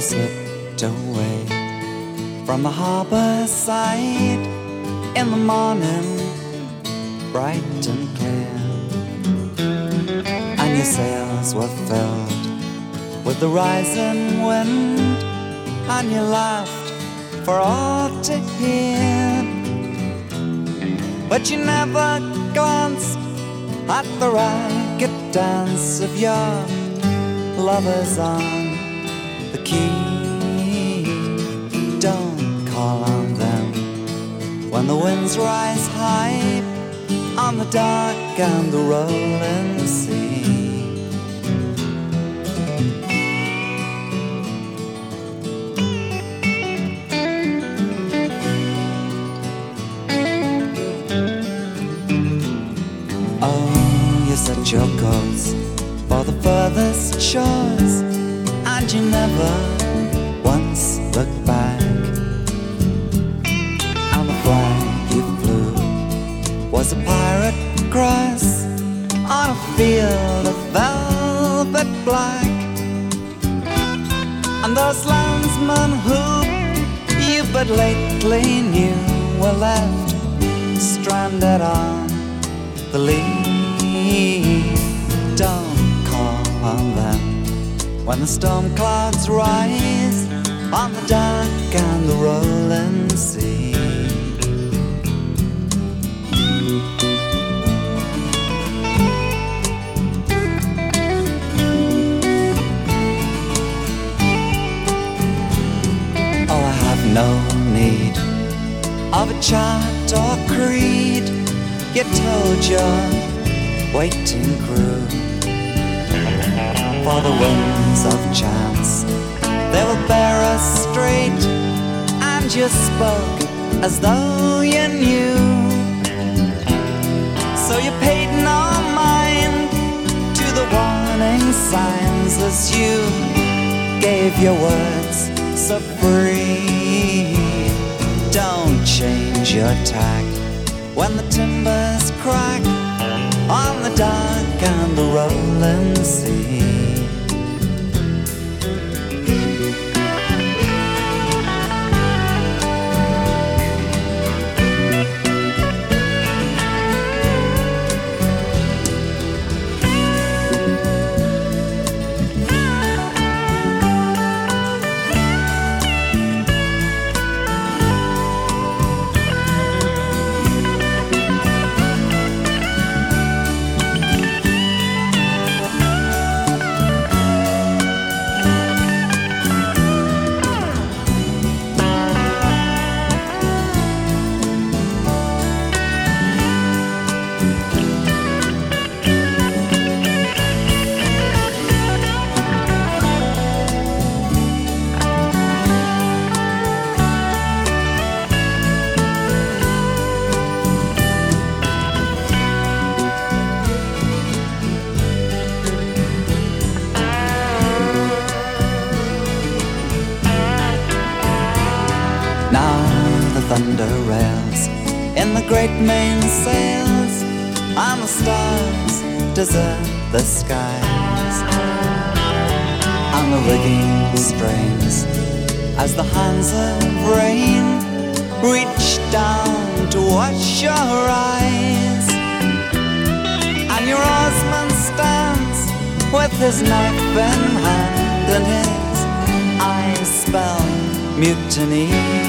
slipped away from the harbor side in the morning, bright and clear, and your sails were filled with the rising wind, and you laughed for all to hear, but you never glanced at the ragged dance of your lovers on the quay. Don't call on them when the winds rise high on the dark and the rolling sea. Oh, you set your course for the furthest shores, and you never once looked back. And the flag you flew was a pirate cross on a field of velvet black. And those landsmen who you but lately knew were left stranded on the lee. Don't call on them when the storm clouds rise on the dark and the rolling sea. Oh, I have no need of a chart or creed. You told your waiting crew for the winds of chance, they will bear us straight, and you spoke as though you knew. So you paid no mind to the warning signs as you gave your words so free. Don't change your tack when the timbers crack on the dark and the rolling sea. Thunder rails in the great mainsails, and the stars desert the skies, and the rigging strains as the hands of rain reach down to wash your eyes, and your oarsman stands with his knife in hand and his eyes spell mutiny.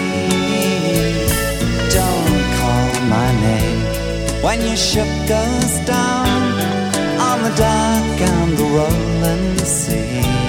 Don't call my name when your ship goes down on the dark and the rolling sea.